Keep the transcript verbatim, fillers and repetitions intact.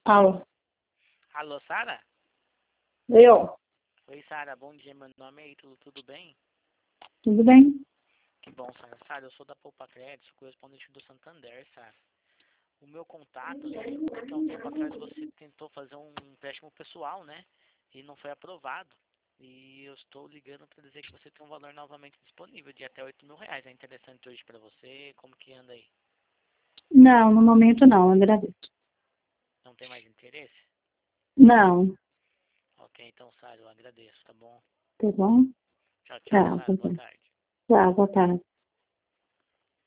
Alô, Alô, Sara? eu? Oi, Sara, bom dia, meu nome é Ítalo, tudo bem? Tudo bem? Que bom, Sara. Sara, eu sou da Poupa Crédito, sou correspondente do Santander, Sara. O meu contato é porque há um tempo atrás você tentou fazer um empréstimo pessoal, né? E não foi aprovado. E eu estou ligando para dizer que você tem um valor novamente disponível de até oito mil reais. É interessante hoje para você? Como que anda aí? Não, no momento não, agradeço. Não tem mais interesse? Não, Ok, então, Sara, eu agradeço, tá bom? tá bom? Tchau, tchau, Tá, Sara. tá Boa bom. tarde. Tá, boa tarde.